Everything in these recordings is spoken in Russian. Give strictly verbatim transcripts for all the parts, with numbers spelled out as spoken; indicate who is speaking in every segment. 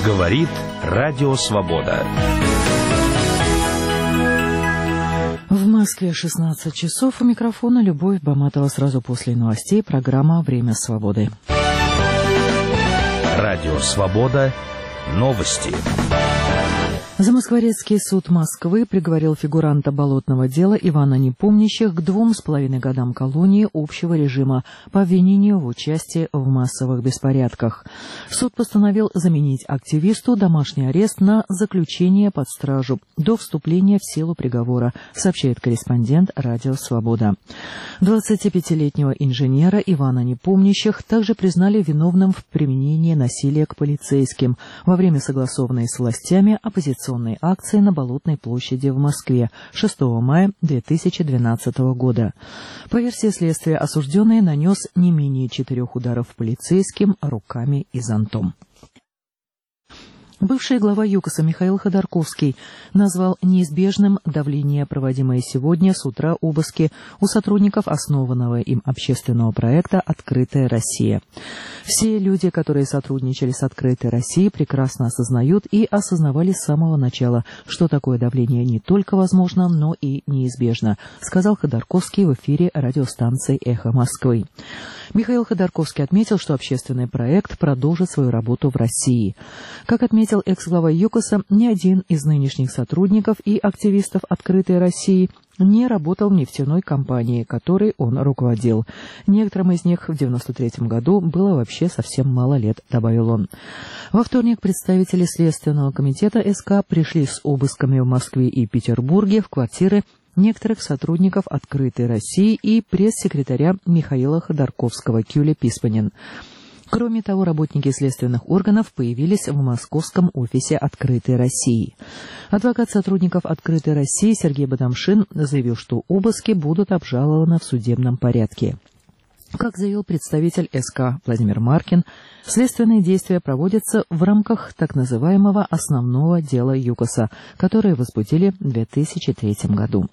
Speaker 1: Говорит Радио Свобода.
Speaker 2: В Москве шестнадцать часов. У микрофона Любовь Баматова. Сразу после новостей программа «Время свободы».
Speaker 1: Радио Свобода. Новости.
Speaker 2: Замоскворецкий суд Москвы приговорил фигуранта болотного дела Ивана Непомнящих к двум с половиной годам колонии общего режима по обвинению в участии в массовых беспорядках. Суд постановил заменить активисту домашний арест на заключение под стражу до вступления в силу приговора, сообщает корреспондент «Радио Свобода». двадцатипятилетнего инженера Ивана Непомнящих также признали виновным в применении насилия к полицейским во время согласованной с властями оппозиционной акции на Болотной площади в Москве шестого мая две тысячи двенадцатого года. По версии следствия, осужденный нанес не менее четырех ударов полицейским руками и зонтом. Бывший глава ЮКОСа Михаил Ходорковский назвал неизбежным давление, проводимое сегодня с утра обыски у сотрудников основанного им общественного проекта «Открытая Россия». Все люди, которые сотрудничали с «Открытой Россией», прекрасно осознают и осознавали с самого начала, что такое давление не только возможно, но и неизбежно, сказал Ходорковский в эфире радиостанции «Эхо Москвы». Михаил Ходорковский отметил, что общественный проект продолжит свою работу в России. Как отметил экс-глава ЮКОСа, ни один из нынешних сотрудников и активистов «Открытой России» не работал в нефтяной компании, которой он руководил. Некоторым из них в девяносто третьем году было вообще совсем мало лет, добавил он. Во вторник представители Следственного комитета СК пришли с обысками в Москве и Петербурге в квартиры некоторых сотрудников «Открытой России» и пресс-секретаря Михаила Ходорковского Кюля Писпанин. Кроме того, работники следственных органов появились в московском офисе «Открытой России». Адвокат сотрудников «Открытой России» Сергей Бадамшин заявил, что обыски будут обжалованы в судебном порядке. Как заявил представитель СК Владимир Маркин, следственные действия проводятся в рамках так называемого основного дела ЮКОСа, которое возбудили в две тысячи третьем году.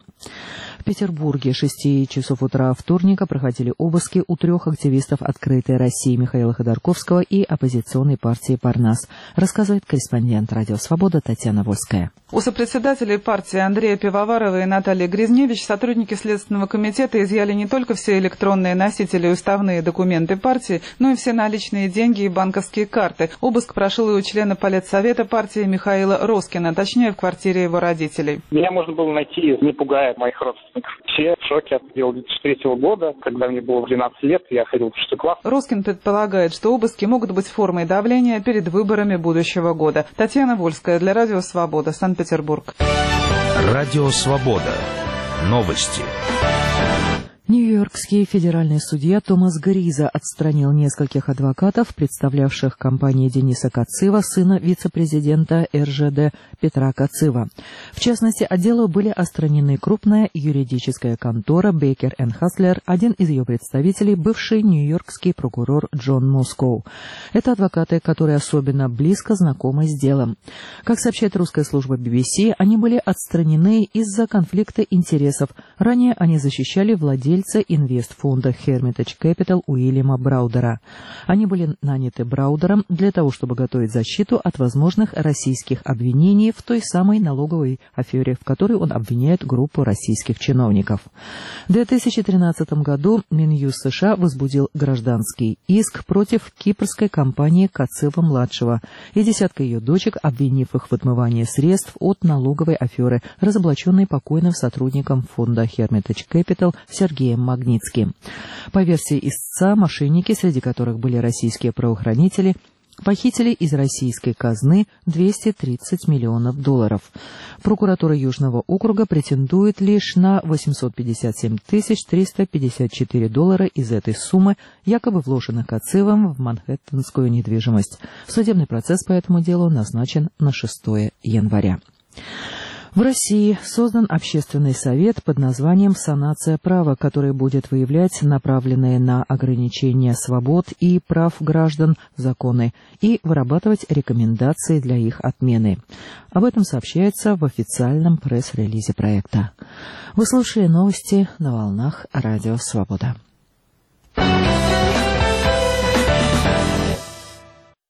Speaker 2: В Петербурге с шести часов утра вторника проходили обыски у трех активистов «Открытой России» Михаила Ходорковского и оппозиционной партии «Парнас», рассказывает корреспондент «Радио Свобода» Татьяна Вольская.
Speaker 3: У сопредседателей партии Андрея Пивоварова и Натальи Грязневич сотрудники Следственного комитета изъяли не только все электронные носители и уставные документы партии, но и все наличные деньги и банковские карты. Обыск прошел и у члена Политсовета партии Михаила Роскина, точнее в квартире его родителей.
Speaker 4: Меня можно было найти, не пугая моих родственников. Все в шоке от две тысячи третьего года, когда мне было двенадцать лет, я ходил в шестой класс.
Speaker 3: Роскин предполагает, что обыски могут быть формой давления перед выборами будущего года. Татьяна Вольская для Радио Свобода, Санкт-Петербург.
Speaker 1: Радио Свобода. Новости.
Speaker 2: Нью-Йоркский федеральный судья Томас Гриза отстранил нескольких адвокатов, представлявших компанию Дениса Кацива, сына вице-президента эр жэ дэ Петра Кацива. В частности, от дела были отстранены крупная юридическая контора Бейкер энд Хаслер, один из ее представителей, бывший нью-йоркский прокурор Джон Москоу. Это адвокаты, которые особенно близко знакомы с делом. Как сообщает русская служба би би си, они были отстранены из-за конфликта интересов. Ранее они защищали владельца инвестфонда Hermitage Capital Уильяма Браудера. Они были наняты Браудером для того, чтобы готовить защиту от возможных российских обвинений в той самой налоговой афере, в которой он обвиняет группу российских чиновников. В две тысячи тринадцатом году Минюст США возбудил гражданский иск против кипрской компании Кацива-младшего и десятка ее дочек, обвинив их в отмывании средств от налоговой аферы, разоблаченной покойным сотрудником фонда Hermitage Capital Сергеем Магнитским. По версии истца, мошенники, среди которых были российские правоохранители, похитили из российской казны двести тридцать миллионов долларов. Прокуратура Южного округа претендует лишь на восемьсот пятьдесят семь тысяч триста пятьдесят четыре доллара из этой суммы, якобы вложенных Кацивом в манхэттенскую недвижимость. Судебный процесс по этому делу назначен на шестое января. В России создан общественный совет под названием «Санация права», который будет выявлять направленные на ограничение свобод и прав граждан законы и вырабатывать рекомендации для их отмены. Об этом сообщается в официальном пресс-релизе проекта. Вы слушали новости на волнах Радио Свобода.